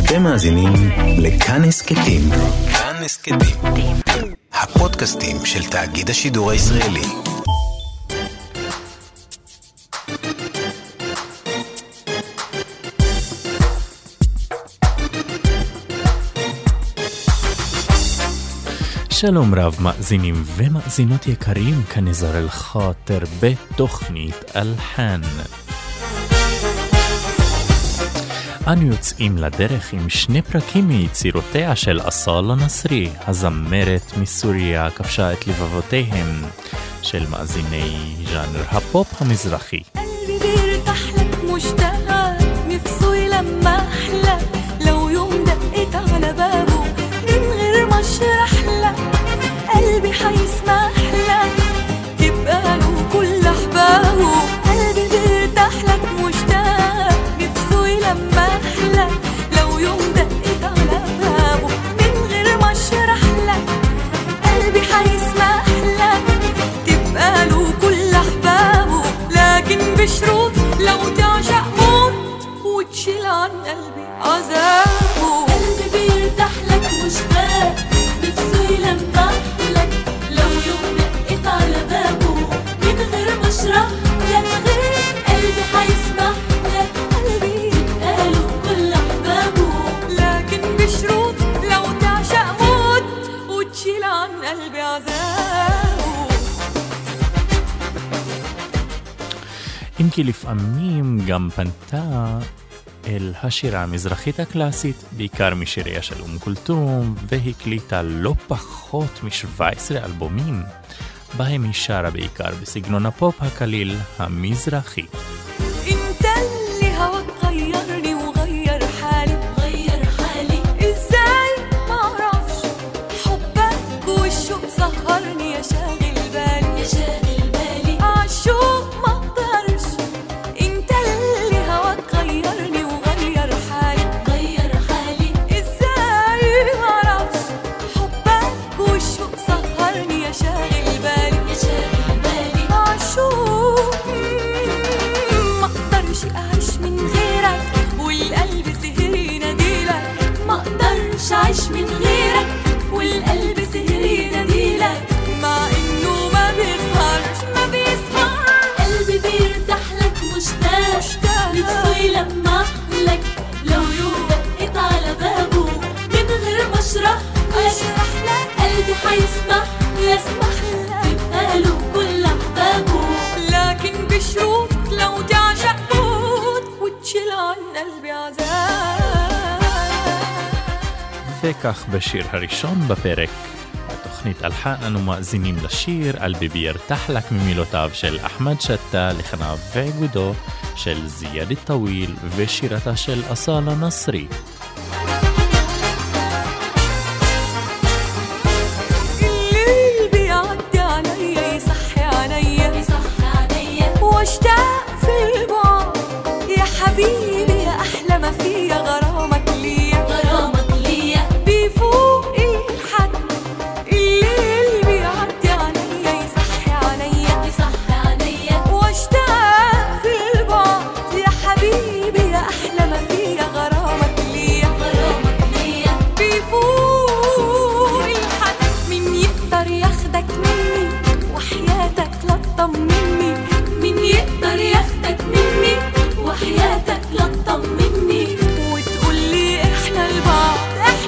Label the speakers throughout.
Speaker 1: אתם מאזינים לכאן הסכתים. כאן הסכתים, הפודקאסטים של תאגיד השידור הישראלי. שלום רב מאזינים ומאזינות יקרים, כאן נזר אל-חאטר בתוכנית אלחן. אנו יוצאים לדרך עם שני פרקים מיצירותיה של אסאלה נסרי, הזמרת מסוריה כבשה את לבבותיהם של מאזיני ז'אנר הפופ המזרחי.
Speaker 2: قلبي بيرتاح لك مشتاق نفسه لما احلى لو يوم دقيت على بابه من غير ما اشرح لك قلبي حيسمح لك تبقى له كل احبابه قلبي بيرتاح لك مشتاق نفسه لما احلى لو يوم دقيت على بابه من غير ما اشرح لك قلبي حيسمح لك تبقى له كل احبابه لكن بشروط لو تعشق موت وتشيل عن قلبي عذابه قلبي بيرتاح لك مشتاق نفسه يلمح لك لو يوم دقيت على بابه من غير ما اشرح لك غير قلبي حيسمح لك قلبي قالوا كل احبابه لكن بشروط لو تعشق موت وتشيل عن قلبي عذابه.
Speaker 3: אם כי לפעמים גם פנתה אל השירה המזרחית הקלאסית, בעיקר משיריה של כולתום, והקליטה לא פחות מ-17 אלבומים, בהם היא שרה בעיקר בסגנון הפופ הקליל המזרחי.
Speaker 2: انت اللي هواك غيرني وغير حالي غير حالي ازاي ما اعرفش حبك والشوق سهرني يا شاغل بالي يا شاغل بالي عالشوق ما اقدرش انت اللي هواك غيرني وغير حالي غير حالي ازاي ما اعرفش حبك والشوق سهرني يا شاغل بالي يا شاغل بالي عالشوق ما اقدرش اعيش من غيرك والقلب سهري يناديلك ما اقدرش اعيش من غيرك والقلب سهري يناديلك مع انه ما بيسهرش قلبي بيرتاح لك مشتاق نفسه يلمح لك لو يوم دقيت على بابه من غير ما اشرح لك قلبي حيسمح يسمح لك تبقى له كل احبابه لكن بشروط لو تعشق موت وتشيل عن قلبي عذاب.
Speaker 3: וכך בשיר הראשון בפרק בתוכנית אלחן אנו מאזינים לשיר "אלבי בירתח לק" ממילותיו של אחמד שטה, לחניו ועיבודו של זיאד טוויל ושירתה של אסאלה נסרי.
Speaker 2: الليل بيعدي عليا يصحي عليا واشتاق في البعد يا حبيبي يا احلى ما فيا غرامك ليا بيفوق الحد الليل بيعدي عليا يصحي عليا واشتاق في البعد يا حبيبي يا احلى ما فيا غرامك ليا بيفوق الحد مين يقدر ياخدك مني وحياتك لا تطمني مين يقدر ياخدك مني وحياتك لا تطمني وتقول لي احنا البعض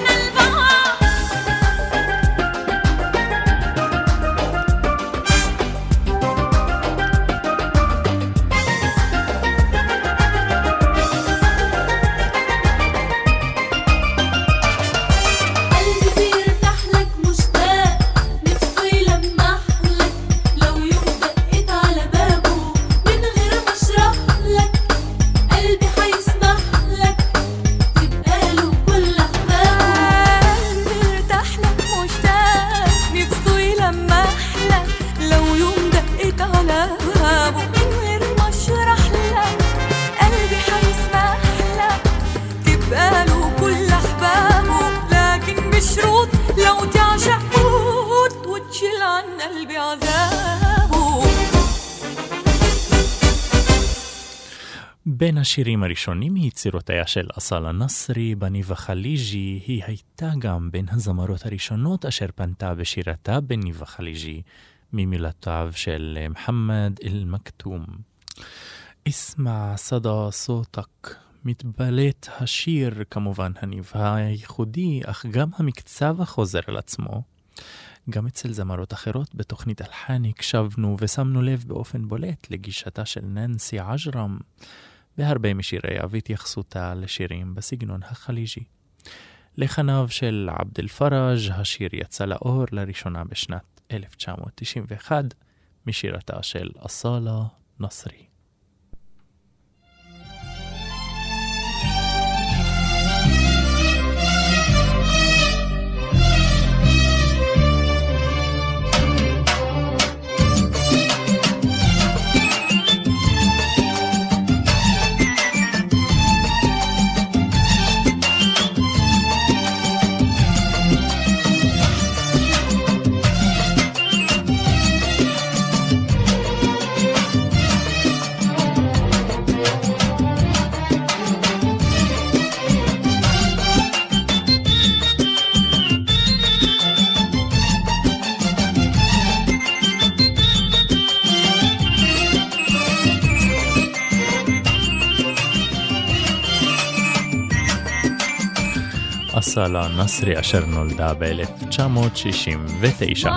Speaker 2: قلبي بيرتاح لك مشتاق نفسه يلمح لك لو يوم دقيت على بابه من غير ما اشرح لك قلبي حيسمح لك تبقى له كل احبابه بيرتاح لك مشتاق نفسه يلمح لك لو يوم دقيت على بابه من غير ما اشرح لك قلبي حيسمح لك تبقى له كل احبابه لكن بشروط لو تعشق موت وتشيل عن قلبي عذابه.
Speaker 3: בין השירים הראשונים מיצירותיה של אסאלה נסרי, בניב החליג'י, היא הייתה גם בין הזמרות הראשונות אשר פנתה בשירתה בניב החליג'י, ממילותיו של מוחמד אל-מכתום. אסמע סדא סוטק, מתבלט השיר כמובן הניב הייחודי, אך גם המקצב החוזר על עצמו. גם אצל זמרות אחרות בתוכנית אלחני הקשבנו ושמנו לב באופן בולט לגישתה של ננסי עג'רם, בהרבה משיריה והתייחסותה לשירים בסגנון החליג'י. לחניו של עבד אל-פרג' השיר יצא לאור לראשונה בשנת 1991 משירתה של אסאלה נסרי. אסאלה נסרי אשר נולדה ב-1969.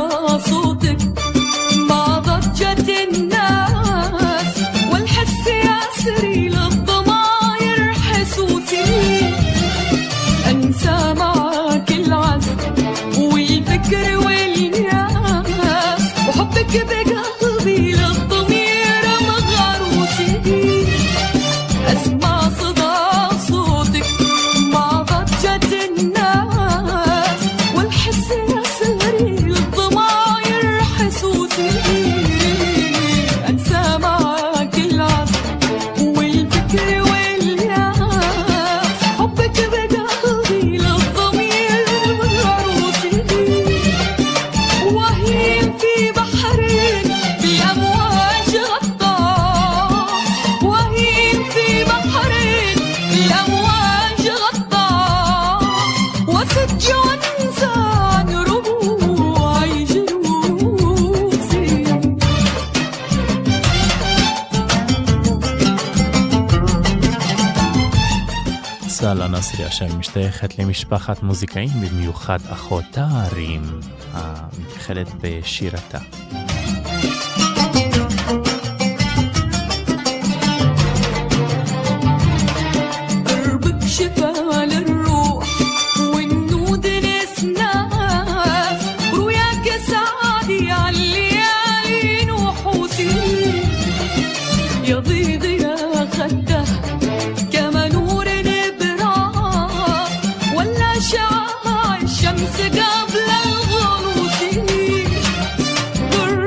Speaker 2: ما ضجت الناس والحس يسري للضماير حسوسي أنسى معك العزم والفكر والياس وحبك بقلبي للضمير مغروسي أسمع صدى صوتك ما ضجت الناس والحس يسري للضماير حسوسي أنسى معك العزم والفكر والياس حبك بقلبي للضمير مغروسي وهين في بحرين بأمواج غطاس وهين في بحرين بأمواج غطاس وسج وانسى عن ربوعي جلوسي
Speaker 3: אסאלה נסרי אשר משתייכת למשפחת מוזיקאים, במיוחד אחותה רים המתייחדת בשירתה.
Speaker 2: قربك شفاء للروح والنود نسناس رؤياك سعادي عالليالي نوحوسي يضيض يا خده كما نور نبراس ولا شعاع الشمس قبل الغروس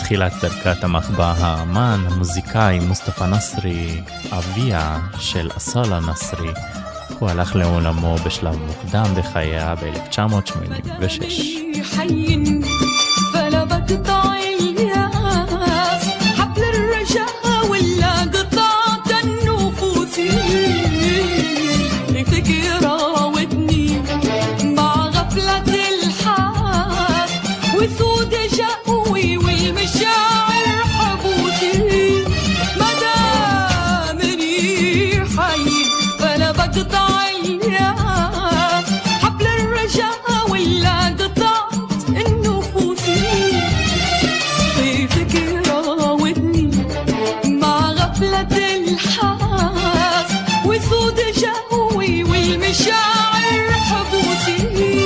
Speaker 3: בתחילת דרכה תמך בה האמן, המוזיקאי מוסטפא נסרי, אביה של אסאלה נסרי. הוא הלך לעולמו בשלב מוקדם בחייה ב-1986.
Speaker 2: وسود جاوي والمشاعر حبوسي مدامني حي فلا بقطع الياس حبل الرجاء ولا قطعت النفوس طيفك راودني مع غفلة الحاس وسود جاوي والمشاعر حبوسي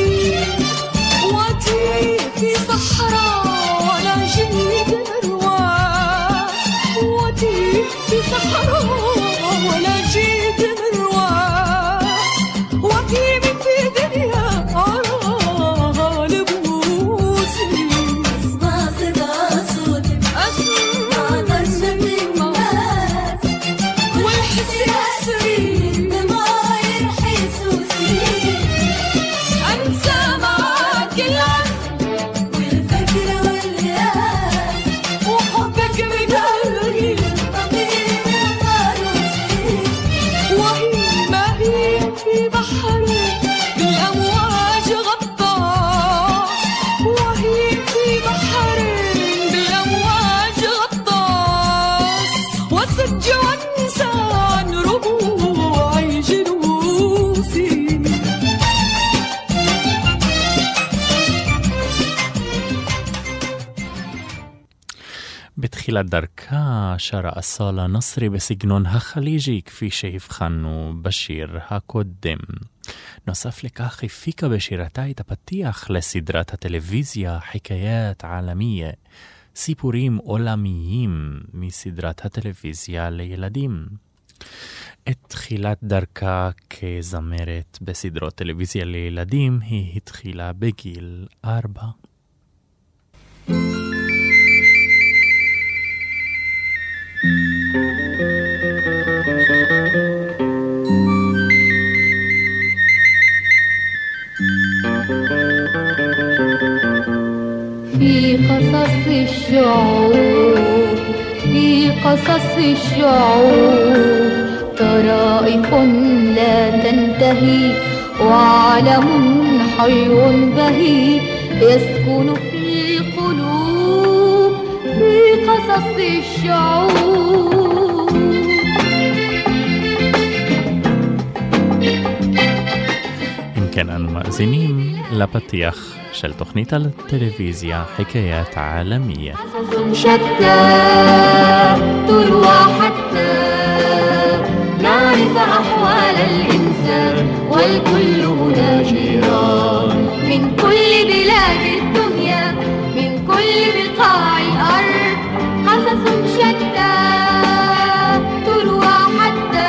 Speaker 2: في صحراء ولا جيد رواس ودي في صحراء ولا جيد رواس وكيمي في دنيا أرى لبوسي أسمع صدى صوتك أسمع ضجة الناس والحس يسري الضماير حسوسي أنسى معاك العالم
Speaker 3: בתחילת דרכה שרה אסאלה נסרי בסגנון החליג'י כפי שהבחנו בשיר הקודם. נוסף לכך הפיקה בשירתה את הפתיח לסדרת הטלוויזיה חיקאיית עלמיה, סיפורים עולמיים מסדרת הטלוויזיה לילדים. את תחילת דרכה כזמרת בסדרות טלוויזיה לילדים היא התחילה בגיל 4.
Speaker 4: في قصص الشعوب في قصص الشعوب طرائف لا تنتهي وعالم حي بهي يسكن في القلوب في قصص الشعوب.
Speaker 3: אם כן אנו מאזינים לפתיח של תוכנית הטלוויזיה חיקאיית עלמיה.
Speaker 4: شتى تروى حتى نعرف أحوال الإنسان والكل هنا جيران من كل بلاد الدنيا من كل بقاع الأرض قصص شتى تروى حتى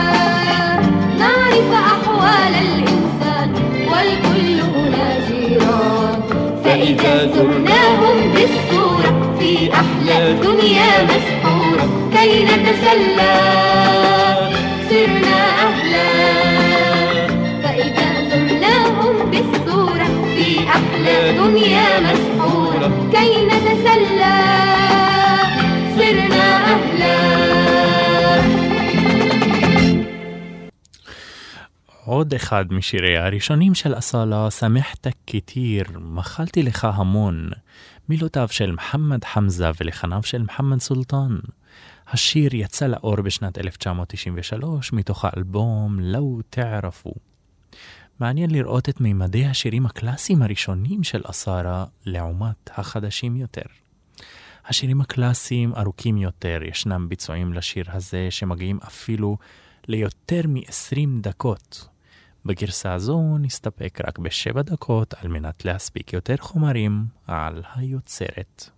Speaker 4: نعرف أحوال الإنسان والكل هنا جيران فإذا زرناهم بالصورة في أحلى دنيا مسحورة كي نتسلى صرنا أهلا فإذا زرناهم بالصورة في أحلى دنيا مسحورة كي نتسلى صرنا أهلا.
Speaker 3: עוד אחד משירי הראשונים של אסאלה, שמחת כתיר, מחלתי לך המון, מילותיו של מחמד חמזה ולחניו של מחמד סולטן. השיר יצא לאור בשנת 1993 מתוך האלבום לא תערפו. מעניין לראות את מימדי השירים הקלאסיים הראשונים של אסאלה לעומת החדשים יותר. השירים הקלאסיים ארוכים יותר, ישנם ביצועים לשיר הזה שמגיעים אפילו ליותר מ-20 דקות. בגרסה הזו נסתפק רק ב7 דקות על מנת להספיק יותר חומרים על היוצרת.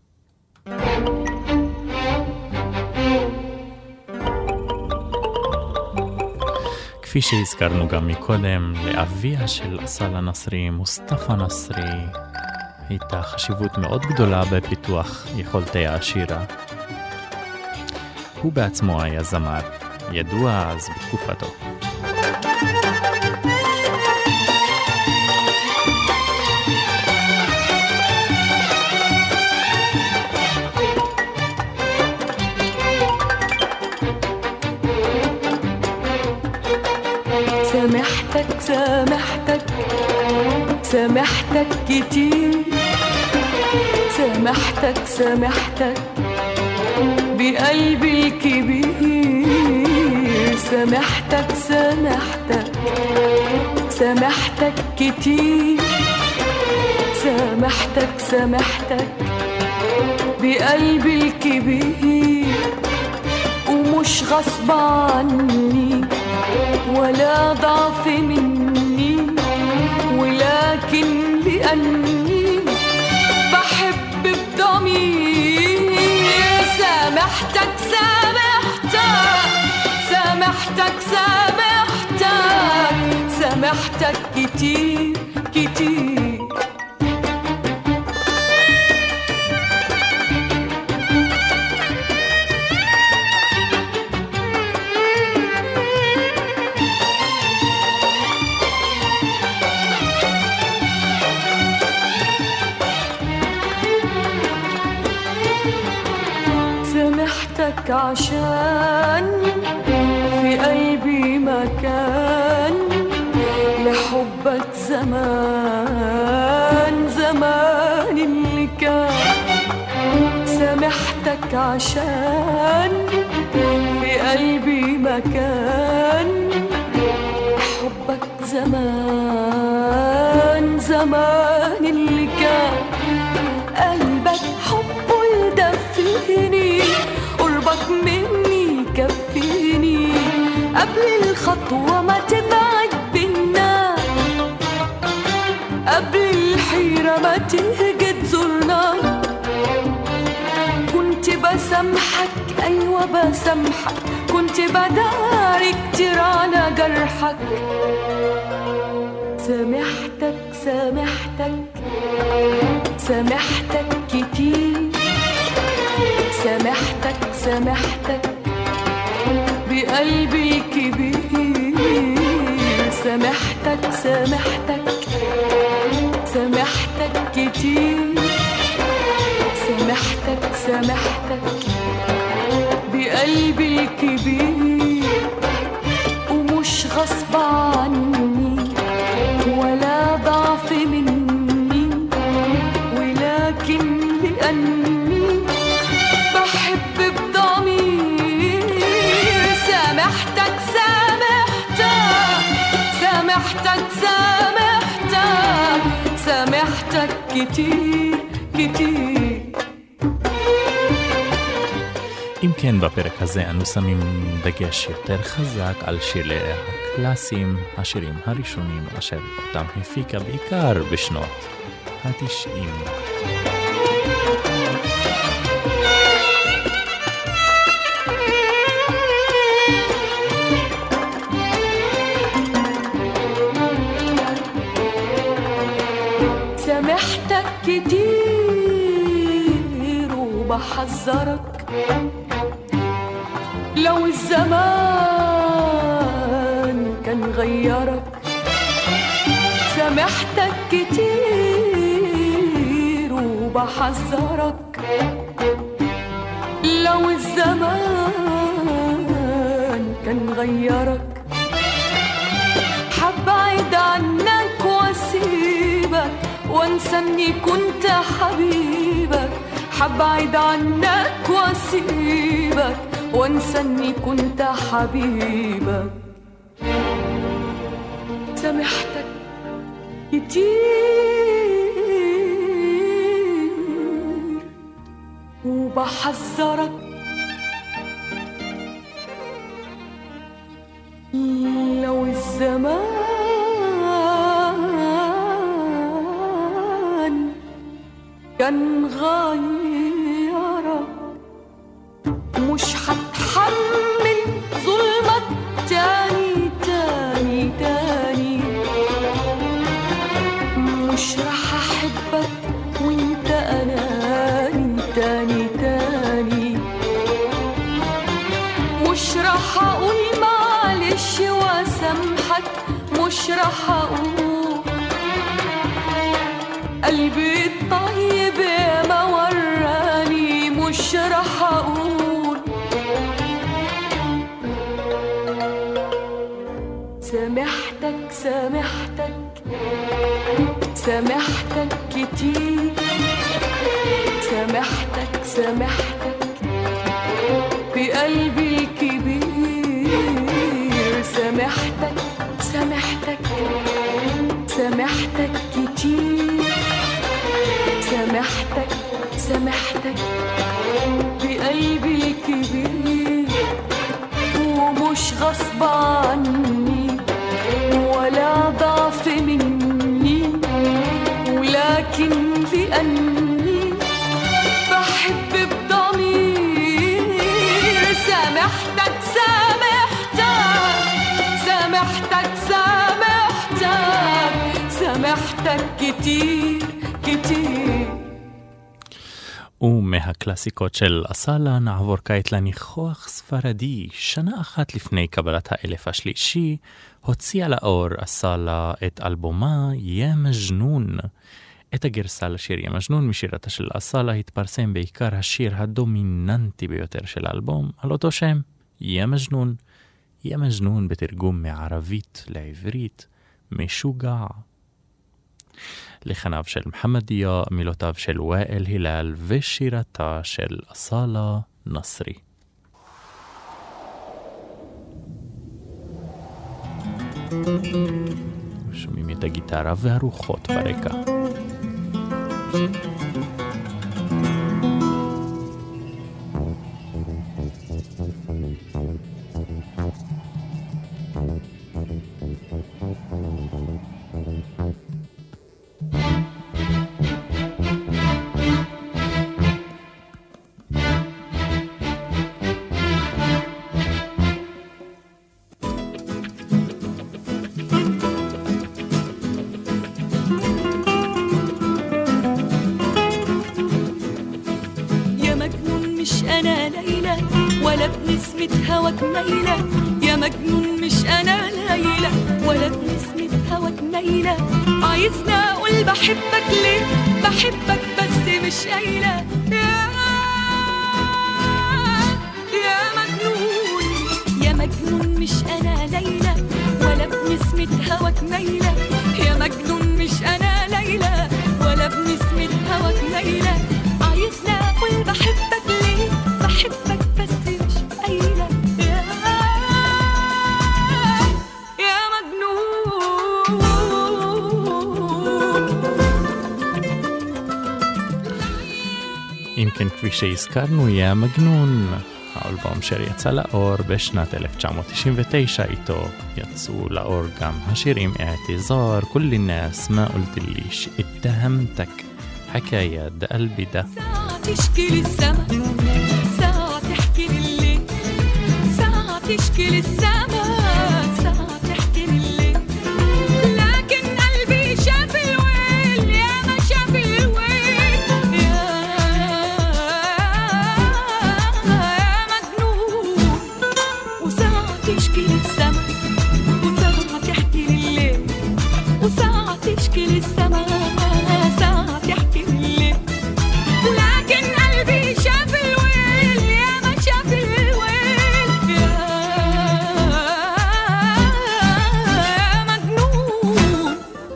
Speaker 3: כפי שהזכרנו גם מקודם, לאביה של אסאלה נסרי, מוסטפא נסרי, הייתה חשיבות מאוד גדולה בפיתוח יכולתי השירה. הוא בעצמו היה זמר, ידוע אז בתקופתו.
Speaker 2: سامحتك سامحتك سامحتك كتير، سامحتك سامحتك بقلبي الكبير، سامحتك سامحتك سامحتك كتير، سامحتك سامحتك بقلبي الكبير، ومش غصب عني ولا ضعف مني، ولكن لأني بحب بضمير. سامحتك سامحتك سامحتك سامحتك سامحتك كتير كتير. عشان في قلبي مكان لحبك زمان زمان اللي كان. سامحتك عشان في قلبي مكان لحبك زمان زمان اللي كان. قلبك حبه يدفيني، قربك مني كفيني، قبل الخطوة ما تبعد بينا، قبل الحيرة ما تهجد زورنا. كنت بسامحك أيوة بسامحك، كنت بداري كتير على جرحك. سامحتك سامحتك سامحتك كتير، سامحتك سامحتك بقلبي الكبير، سامحتك سامحتك سامحتك كتير، سامحتك سامحتك بقلبي الكبير، ومش غصب عني ولا ضعف مني، ولكن لأني بحب بضمير. سامحتك سامحتك سامحتك سامحتك سامحتك كتير كتير.
Speaker 3: אם כן, בפרק הזה אנו שמים דגש יותר חזק על שירי הקלאסיים, השירים הראשונים אשר אותם הפיקה בעיקר בשנות ה-90.
Speaker 2: سامحتك كتير وبحذرك لو الزمان كان غيرك. سامحتك كتير وبحذرك لو الزمان كان غيرك. حبعد عنك واسيبك وانسى اني كنت حبيبك، حبعد عنك واسيبك وانسى اني كنت حبيبك. سامحتك كتير وبحذرك لو الزمان كان غيرك. مش هتحمل ظلمك تاني تاني تاني، مش رح أحبك مش رح أقول قلبي الطيب ما وراني مش رح أقول سامحتك سامحتك سامحتك كتير سامحتك سامحتك بقلبي الكبير سامحتك سامحتك سامحتك كتير سامحتك سامحتك بقلبي الكبير ومش غصب عني ولا ضعف مني ولكن لأني بحب بضمير سامحتك سامحتك سامحتك سامحتك سامحتك كتير كتير.
Speaker 3: ומהקלאסיקות של אסלה נעבור כעת לניחוח ספרדי. שנה אחת לפני קבלת האלף השלישי הוציאה לאור אסלה את אלבומה יא מג'נון. את הגרסה לשיר יא מג'נון משירתה של אסלה התפרסם בעיקר השיר הדומיננטי ביותר של האלבום על אותו שם, יא מג'נון. יא מג'נון בתרגום מערבית לעברית משוגע. לחניו של מחמד דיה, מילותיו של ואאל הלל ושירתה של אסלה נסרי. שומעים את הגיטרה והרוחות ברקע.
Speaker 2: هواك ميلة يا مجنون مش أنا ليلى ولا بنسمة هواك ميلة عايزني أقول بحبك ليه بحبك بس مش قايلة يا مجنون يا مجنون مش أنا ليلى ولا بنسمة هواك ميلة يا مجنون مش أنا ليلى ولا بنسمة هواك ميلة عايزني أقول بحبك ليه بحبك بس مش قايلة
Speaker 3: אם כן, כפי שהזכרנו, יא מגנון, האלבום שיצא לאור בשנת 1999, איתו יצאו לאור גם השירים اعتذار كل الناس ما قلت ليش اتهمتك حكاية ده قلبي ده.
Speaker 2: ساعة تشكي للسما ساعة تحكي لليل ساعة تشكي للسما ساعة تحكي لليل لكن قلبي شاف الويل يا ما شاف الويل يا مجنون وساعة تشكي للسما وساعة تحكي لليل وساعة تشكي للسما ساعة تحكي لليل لكن قلبي شاف الويل يا ما شاف الويل يا مجنون.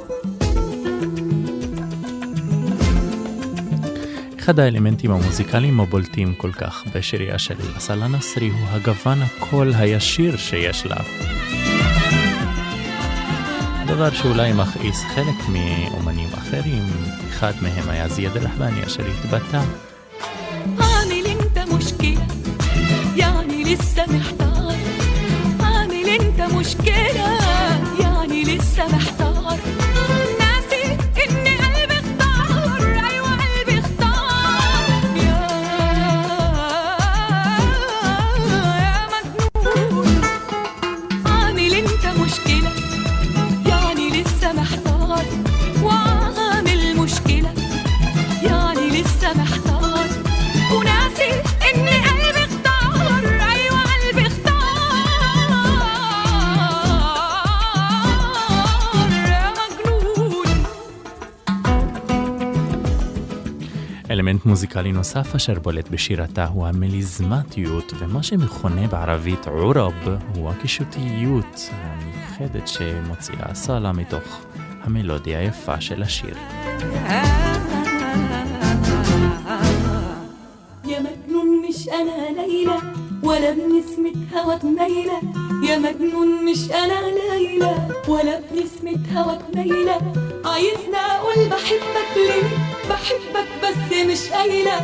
Speaker 3: אחד האלמנטים המוזיקליים הבולטים כל כך בשיריה של אסלה נסרי הוא הגוון הקול הישיר שיש לה. דבר שאולי מכעיס חלק מאומנים אחרים, אחד מהם היה זיאד אל-רחבאני אשר התבטא.
Speaker 2: عامل انت مشكلة يعني لسه محتار عامل انت مشكلة يعني لسه محتار ناسي ان قلبي اختار ايوه قلبي اختار يا مجنون عامل انت مشكلة يعني لسه محتار وعامل مشكلة يعني لسه محتار وناسي ان قلبي اختار ايوه قلبي اختار
Speaker 3: אלמנט מוזיקלי נוסף אשר בולט בשירתה הוא המליזמטיות, ומה שמכונה בערבית עורב הוא הקישוטיות המיוחדת שמוציאה אסאלה מתוך המלודיה היפה של השיר.
Speaker 2: يا مجنون مش أنا ليلى ولا بنسمة هواك ميلة يا مجنون مش أنا ليلى ولا بنسمة هواك ميلة عايزنا أقول بحبك ليه بحبك بس مش قايلة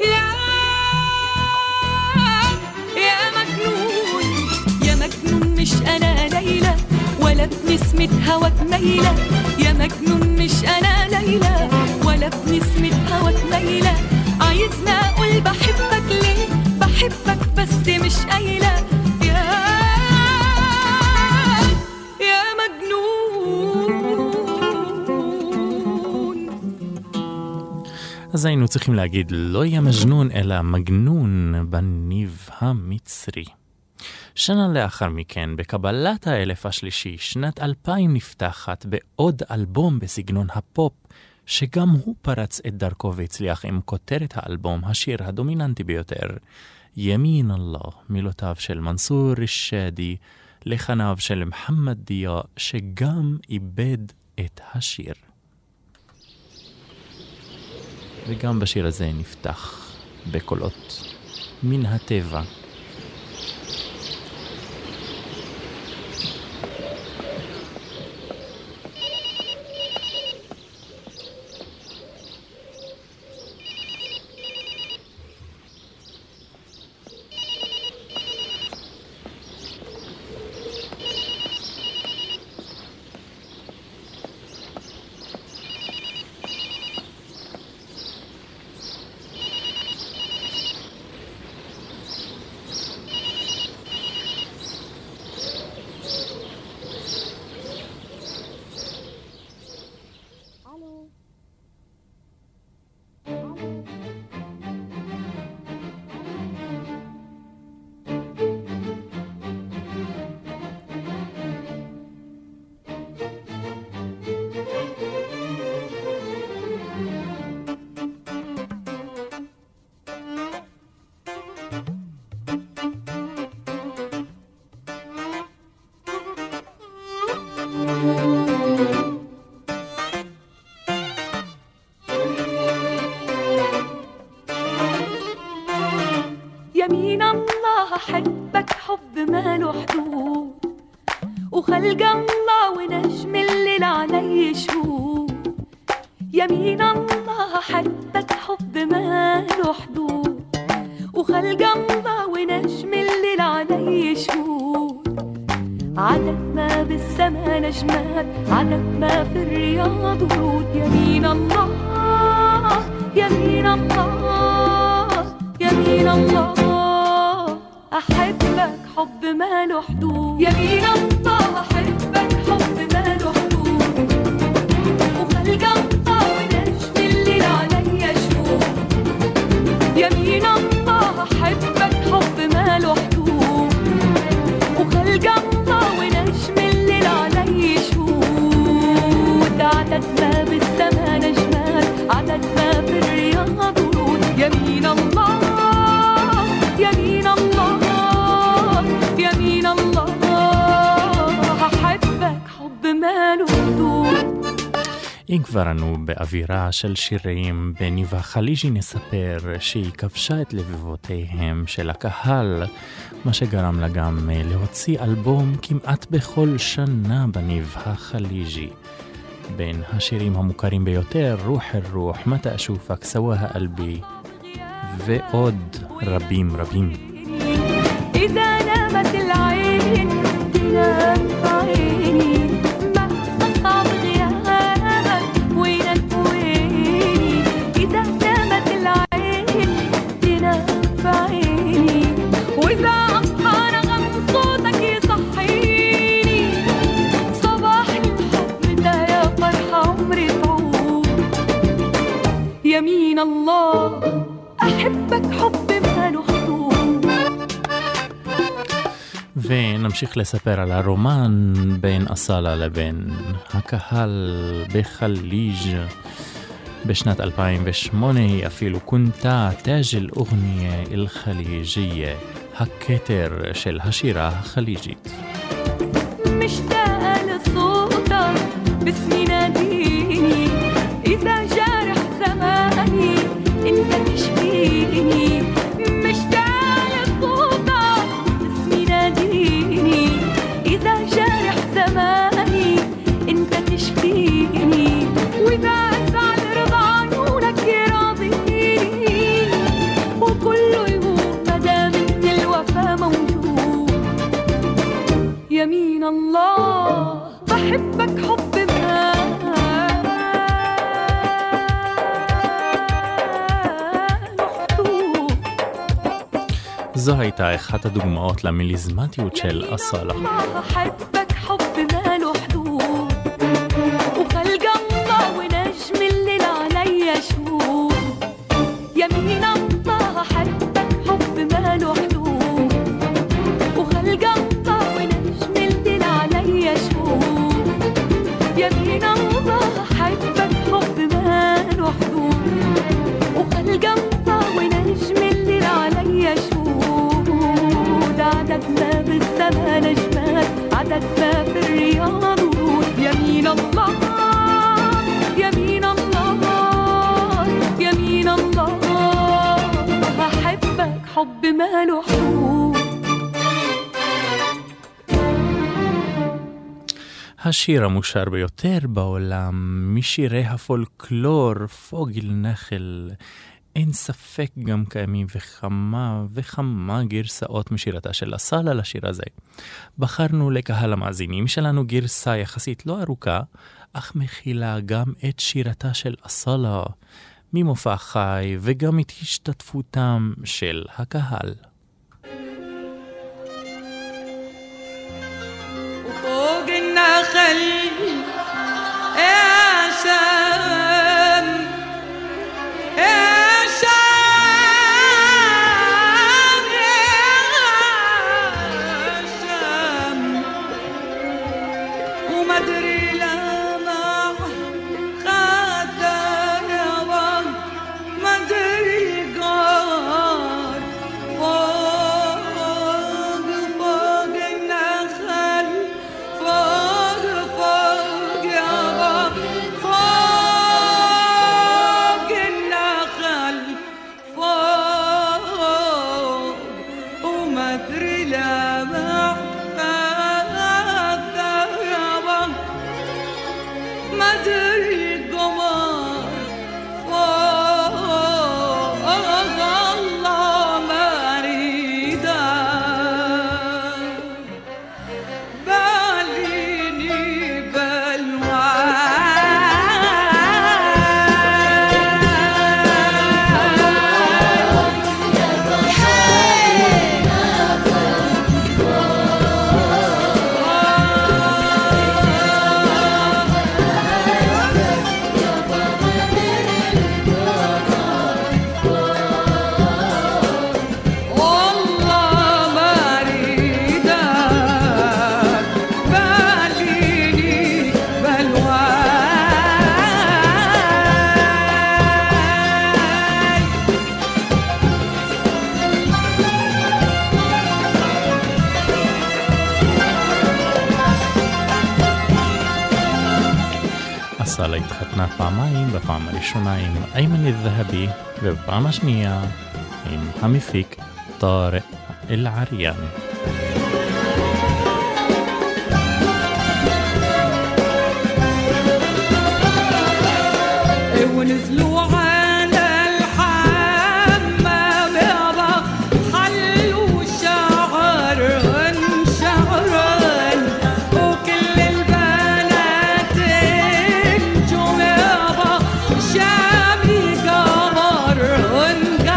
Speaker 2: يا مجنون يا مجنون مش أنا ليلى ولا بنسمة هواك ميلة يا مجنون مش أنا ليلى ولا بنسمة هواك ميلة عايزنا أقول بحبك ليه بحبك بس مش قايلة يا مجنون.
Speaker 3: אז היינו צריכים להגיד לא יא מג'נון אלא מגנון בניב המצרי. שנה לאחר מכן, בקבלת האלף השלישי, שנת 2000 נפתחת בעוד אלבום בסגנון הפופ, שגם הוא פרץ את דרכו והצליח עם כותרת האלבום, השיר הדומיננטי ביותר, ימין אללה, מילותיו של מנסור רשאדי, לחניו של מוחמד דיה, שגם איבד את השיר. וגם בשיר הזה נפתח בקולות מן הטבע.
Speaker 2: يمين الله أحبك حب ما له حدود وخلق الله ونجم الليل علي شهود يمين الله أحبك حب ما له حدود وخلق الله ونجم الليل علي شهود عدد ما بالسما نجمات عدد ما في الرياض ورود يمين الله يمين الله يمين الله أحبك حب ما له حدود يمين الله أحبك حب ما له حدود وخلق الله ونجم الليل علي شهود يمين الله أحبك حب ما له حدود وخلق الله ونجم الليل علي شهود عدد ما بالسما نجمات عدد ما في الرياض ورود يمين الله يمين الله يمين الله أحبك حب ما له حدود.
Speaker 3: אם כבר אנו באווירה של שירים, בניבה חליג'י נספר שהיא כבשה את לבבותיהם של הקהל, מה שגרם לה גם להוציא אלבום כמעט בכל שנה בניב החליג'י. בין השירים המוכרים ביותר, רוח הרוח, מתי אשופק, סוואה אלבי, ועוד רבים רבים.
Speaker 2: إذا نامت العين تنام عيني ما أصعب غيابك وينك ويني إذا نامت العين تنام عيني وإذا أصحى نغم صوتك يصحيني صباح الحب ده يا فرحة عمري طول يمين الله أحبك حب ما له حدود.
Speaker 3: ונמשיך לספר על הרומן בין אסאלה לבין הקהל בחליג'. בשנת 2008 היא אפילו כונתה תאג' الأغنية الخليجية, הכתר של השירה החליג'ית.
Speaker 2: مشتاقة لصوتك باسمي ناديني إذا جارح زماني أنت تشفيني مشتاقة لصوتك باسمي ناديني إذا جارح زماني أنت تشفيني وإذا أسعد رضا عيونك يراضيني وكله يهون مدام أنت الوفا موجود يمين الله بحبك حب ما محدود.
Speaker 3: זו הייתה אחת הדוגמאות למיליזמטיות של אסאלה.
Speaker 2: بحبك حب ما له حدود وخلق الله ونجم الليل عليا شهود يمين الله حبك حب ما له حدود وخلق الله ونجم الليل عليا شهود يمين الله حبك حب ما له حدود وخلق الله ونجم الليل عليا شهود عدد ما بالسما نجمات عدد ما في الرياض يمين الله يمين الله يمين الله أحبك حب ما له حدود.
Speaker 3: השיר המושר ביותר בעולם משירי הפולקלור פוגל נחל. אין ספק גם קיימים וכמה גרסאות משירתה של אסאלה לשיר הזה. בחרנו לקהל המאזינים שלנו גרסה יחסית לא ארוכה, אך מכילה גם את שירתה של אסאלה ממופע חי וגם את השתתפותם של הקהל.
Speaker 2: وفوق النخل يا شام يا شام يا شام وما ادري لما خدر يا بابا ما ادري القار فوق فوق النخل فوق فوق يا بابا فوق النخل فوق وما ادري لما خدر يا بابا ما ادري القمر فوق الله ما اريده باليني والله ما اريده باليني
Speaker 3: אסאלה התחתנה פעמיים, בפעם הראשונה עם איימן אל-זהבי ובפעם השנייה עם המפיק طارق العريان.
Speaker 2: ونزلوا على الحمام يابا حلوا شعرهن شعرهن وكل البنات انجوا يابا شامي قمرهن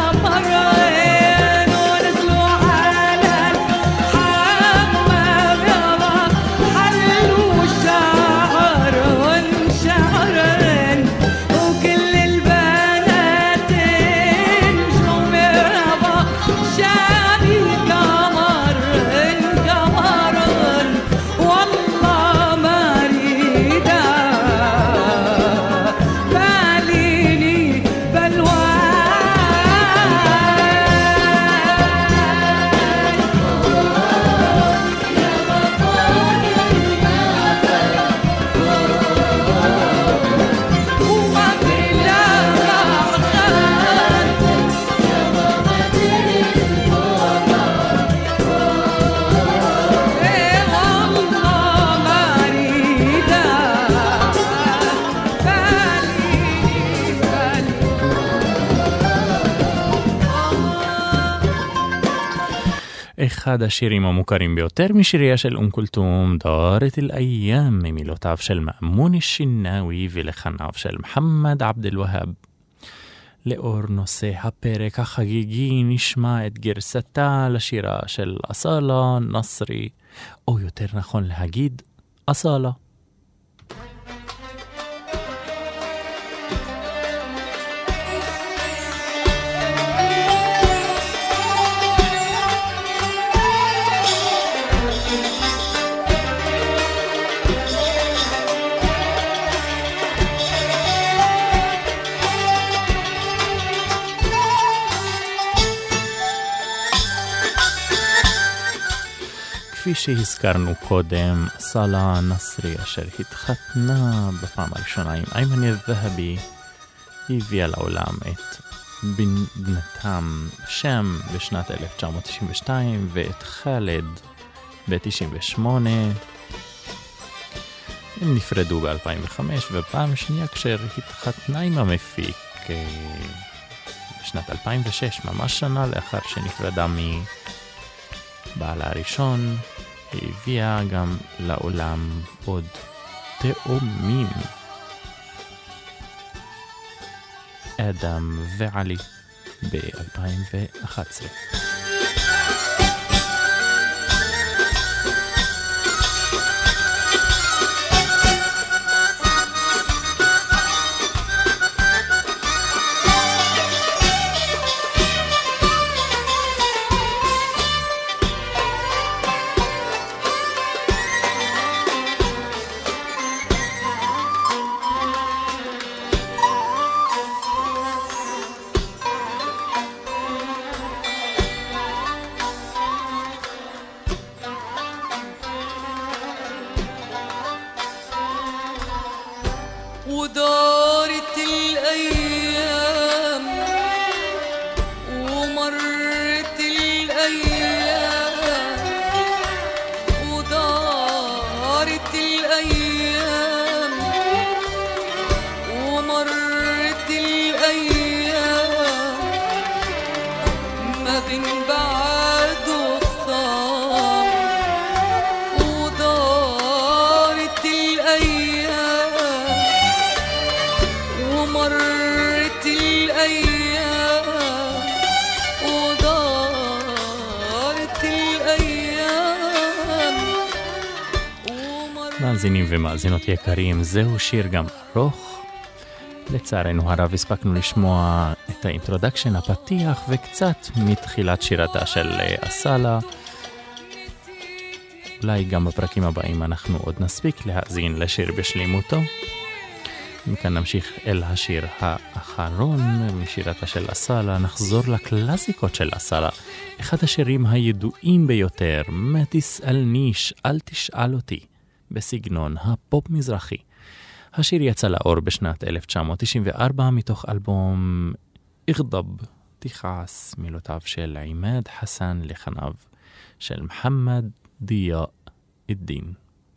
Speaker 2: قمرهن ونزلوا على الحمام يابا حلوا شعرهن شعرهن وكل البنات
Speaker 3: אחד השירים המוכרים ביותר משיריה של כולתום, דארת אל-איאם, ממילותיו של מאמון השינאוי ולחניו של מחמד עבד אל-והאב. לאור נושא הפרק החגיגי נשמע את גרסתה לשירה של אסאלה נסרי, או יותר נכון להגיד אסאלה. כפי שהזכרנו קודם, אסאלה נסרי אשר התחתנה בפעם הראשונה עם איימן אל-והבי, הביאה לעולם את בנתם שם בשנת 1992 ואת חאלד ב-98. הם נפרדו ב-2005 ובפעם שנייה כאשר התחתנה עם המפיק בשנת 2006, ממש שנה לאחר שנפרדה מבעלה הראשון. היא הביאה גם לעולם עוד תאומים, אדם ועלי, ב-2011.
Speaker 2: ودارت الأيام ومرت الأيام ودارت الأيام ومرت الأيام ما بين بعد وخصام ودارت الأيام ومرت الأيام ودارت الأيام.
Speaker 3: מאזינים ומאזינות יקרים, זהו שיר גם ארוך. לצערנו הרב הספקנו לשמוע את האינטרודקשן, הפתיח, וקצת מתחילת שירתה של אסאלה. אולי גם בפרקים הבאים אנחנו עוד נספיק להאזין לשיר בשלימותו. מכאן נמשיך אל השיר האחרון משירתה של אסאלה, נחזור לקלאסיקות של אסאלה. אחד השירים הידועים ביותר, מה תסאלניש, אל תשאל אותי, בסגנון הפופ מזרחי. השיר יצא לאור בשנת 1994 מתוך אלבום אגדב, תכעס, מילותיו של עימאד חסן לחניו של מחמד דייה א-דין.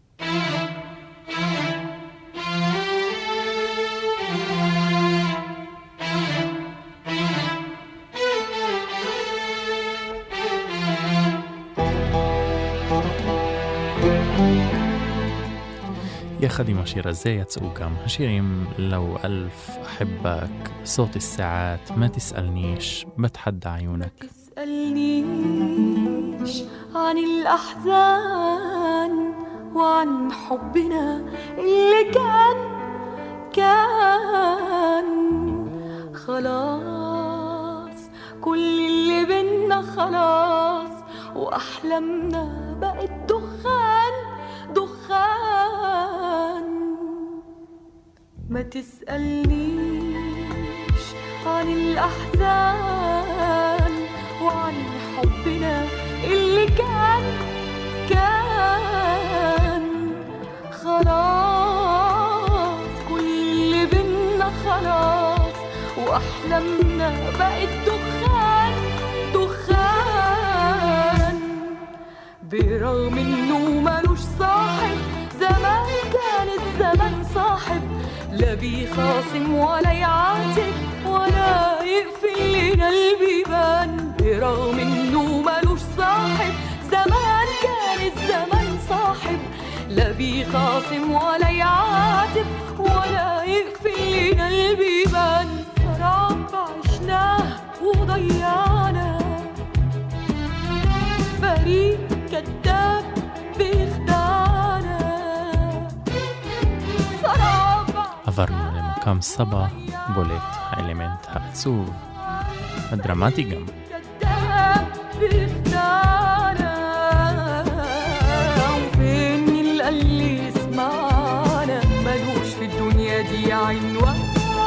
Speaker 3: יחד עם השיר הזה יצאו גם השירים لو ألف أحبك, صوت الساعات, ما تسألنيش, بتحدى عيونك.
Speaker 2: ما تسألنيش عن الأحزان وعن حبنا اللي كان خلاص, كل اللي بينا خلاص, وأحلامنا بقت دخان. ما تسألنيش عن الأحزان وعن حبنا اللي كان خلاص, كل اللي بينا خلاص, وأحلامنا بقت دخان. برغم إنه ملوش صاحب, زمان كان الزمن صاحب, لا بيخاصم ولا يعاتب ولا يقفل لنا البيبان. برغم إنه ملوش صاحب, بيخاصم ولا يعاتب ولا يقفل لنا البيبان. سراب عشناه وضيعنا، بريء كذاب بيخدعنا.
Speaker 3: עברנו למקם סבא, בולט האלמנט העצוב, הדרמטי גם.
Speaker 2: كذاب بيخدعنا، وفين اللي يسمعنا ملوش في الدنيا دي عنوان.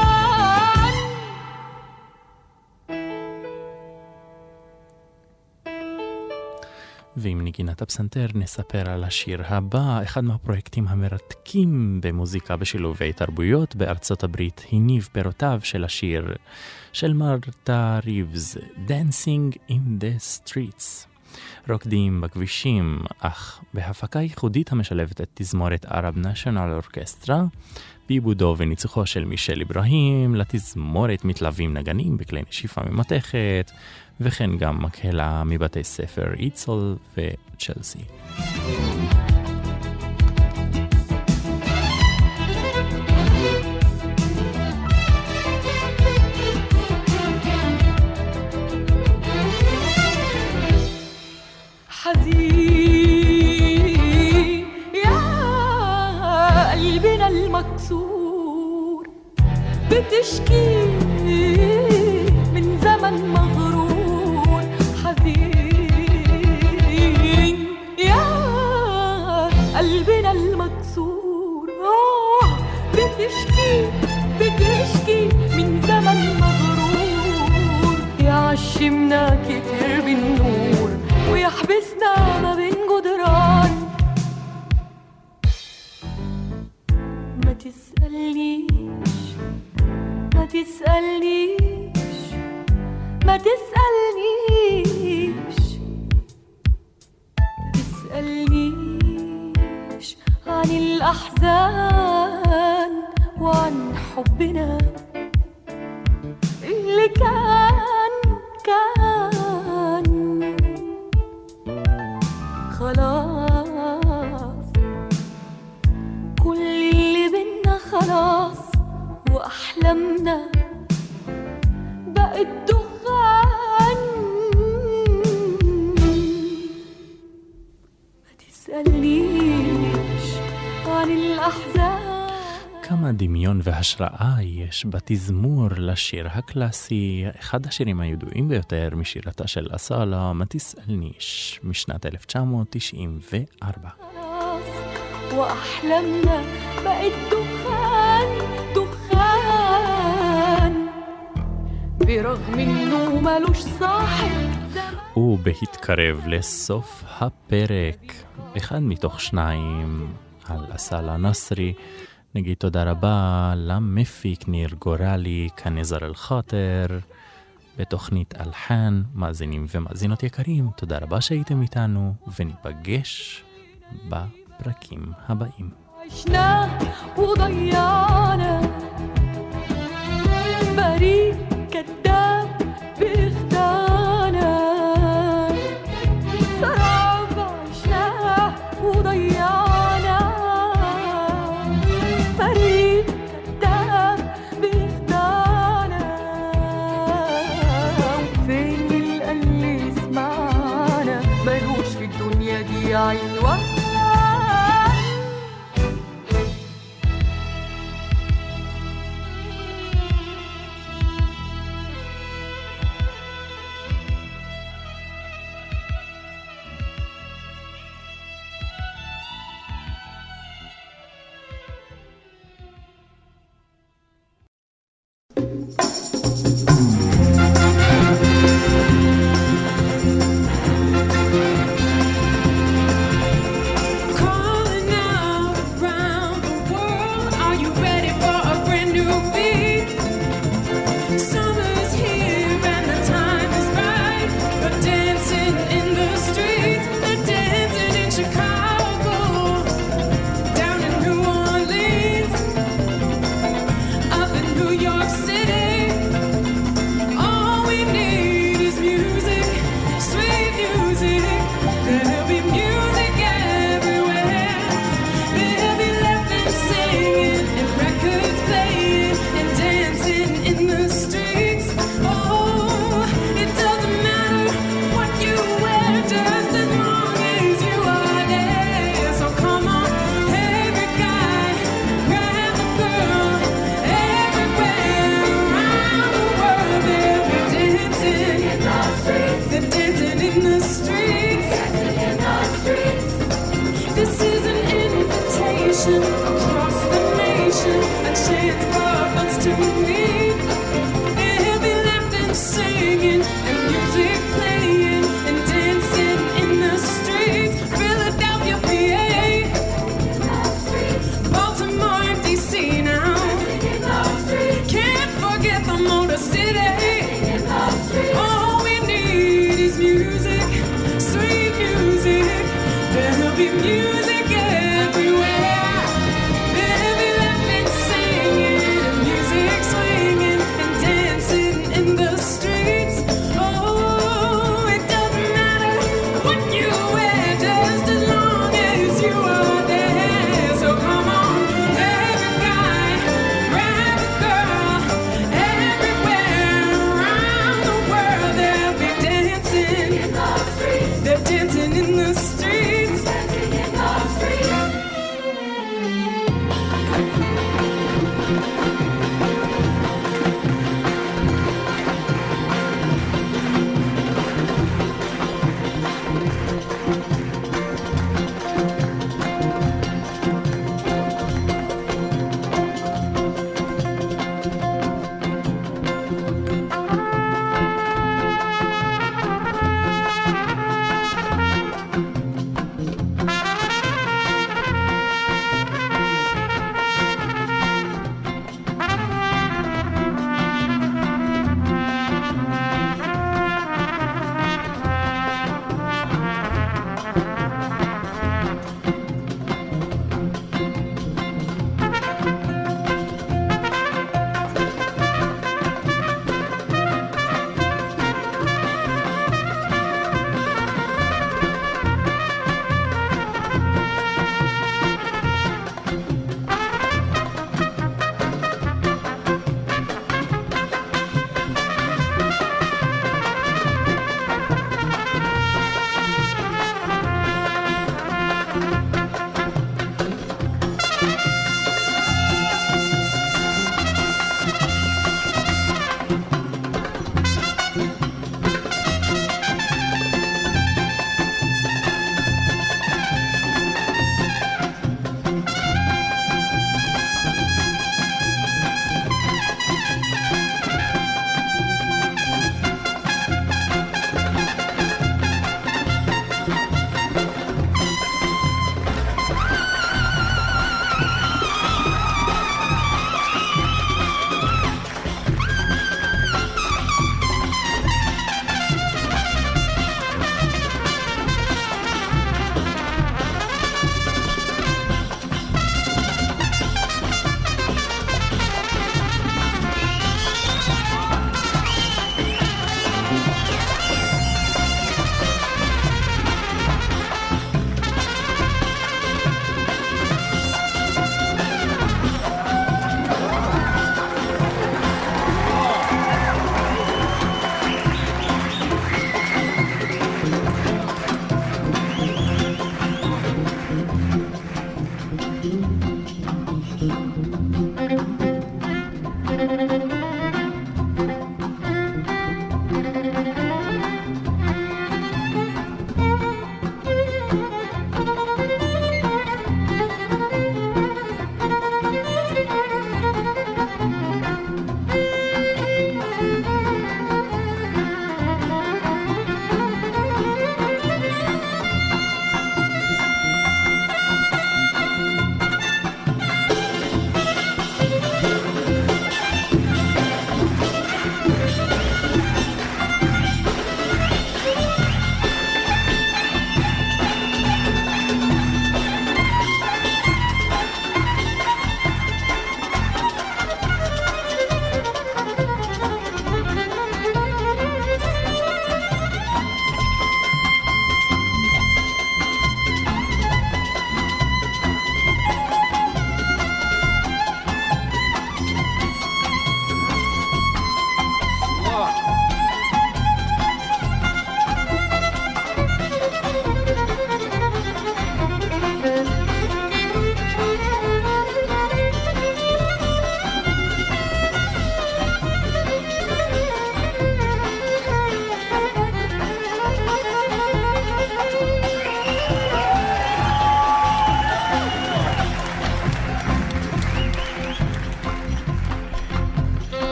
Speaker 3: ועם נגינת הפסנתר נספר על השיר הבא, אחד מהפרויקטים המרתקים במוזיקה בשילובי תרבויות בארצות הברית, הניב פירותיו של השיר של מרתה ריבס, Dancing in the Streets. רוקדים בכבישים, אך בהפקה ייחודית המשלבת את תזמורת ערב נשיונל אורקסטרה, בעיבודו וניצוחו של מישל איברהים. לתזמורת מתלווים נגנים בכלי נשיפה ממתכת, וכן גם מקהלה מבתי ספר איצול וצ'לסי.
Speaker 2: حزين يا قلبنا المكسور، بتشكي من زمن مغرور. حزين يا قلبنا المكسور، بتشكي من زمن مغرور. يعشمنا كتير بالنور ويحبسنا ما بين جدران. ما تسألنيش ما تسألنيش ما تسألنيش تسألنيش عن الأحزان وعن حبنا اللي كان خلاص. كل اللي بينا خلاص، وأحلامنا بقت دخان. ما تسألنيش عن الأحزان.
Speaker 3: כמה דמיון והשראה יש בתזמור לשיר הקלאסי, אחד השירים הידועים ביותר משירתה של אסאלה, מה תסאלניש, משנת 1994.
Speaker 2: وأحلامنا بقت دخان دخان، برغم إنه ملوش صاحب.
Speaker 3: ובהתקרב לסוף הפרק, אחד מתוך שניים על אסאלה נסרי, נגיד תודה רבה למפיק ניר גורלי כנזר אל-חאטר בתוכנית אלחן. מאזינים ומאזינות יקרים, תודה רבה שהייתם איתנו, וניפגש בפרקים הבאים.
Speaker 2: عشنا وضيعنا، بريء كذاب بيخدعنا. سراب عشنا وضيعنا، بريء كذاب بيخدعنا. وفين اللي يسمعنا ملوش في الدنيا دي عنوان.